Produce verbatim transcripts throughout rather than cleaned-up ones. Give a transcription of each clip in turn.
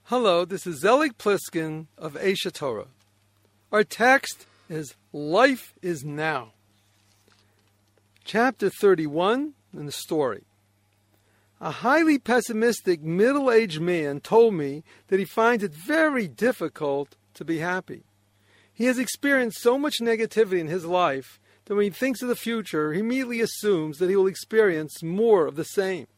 Hello, this is Zelig Pliskin of Aisha Torah. Our text is Life is Now. Chapter thirty-one in the story. A highly pessimistic middle-aged man told me that he finds it very difficult to be happy. He has experienced so much negativity in his life that when he thinks of the future, he immediately assumes that he will experience more of the same.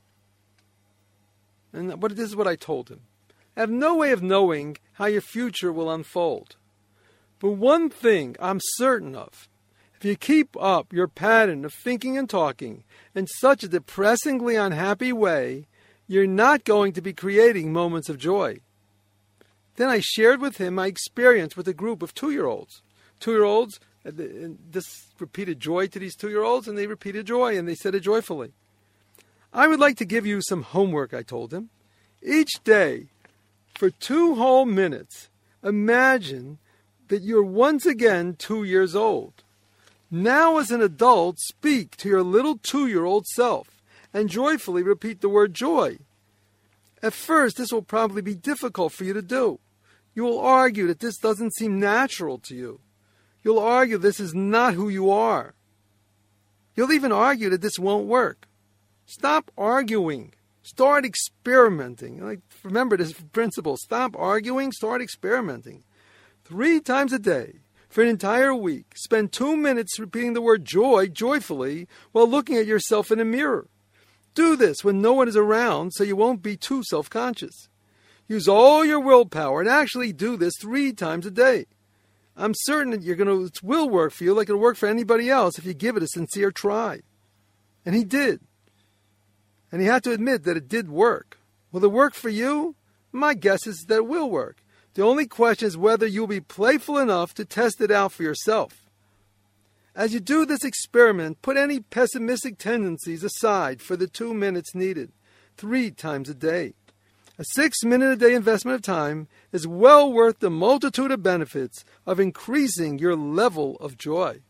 And this is what I told him. I have no way of knowing how your future will unfold. But one thing I'm certain of, if you keep up your pattern of thinking and talking in such a depressingly unhappy way, you're not going to be creating moments of joy. Then I shared with him my experience with a group of two-year-olds. Two-year-olds, and this repeated joy to these two-year-olds, and they repeated joy, and they said it joyfully. I would like to give you some homework, I told him. Each day, for two whole minutes, imagine that you're once again two years old. Now as an adult, speak to your little two-year-old self and joyfully repeat the word joy. At first, this will probably be difficult for you to do. You will argue that this doesn't seem natural to you. You'll argue this is not who you are. You'll even argue that this won't work. Stop arguing. Start experimenting. Like, remember this principle. Stop arguing, start experimenting. Three times a day, for an entire week, spend two minutes repeating the word joy joyfully while looking at yourself in a mirror. Do this when no one is around so you won't be too self-conscious. Use all your willpower and actually do this three times a day. I'm certain that you're gonna, it will work for you like it'll work for anybody else if you give it a sincere try. And he did. And he had to admit that it did work. Will it work for you? My guess is that it will work. The only question is whether you'll be playful enough to test it out for yourself. As you do this experiment, put any pessimistic tendencies aside for the two minutes needed, three times a day. A six-minute-a-day investment of time is well worth the multitude of benefits of increasing your level of joy.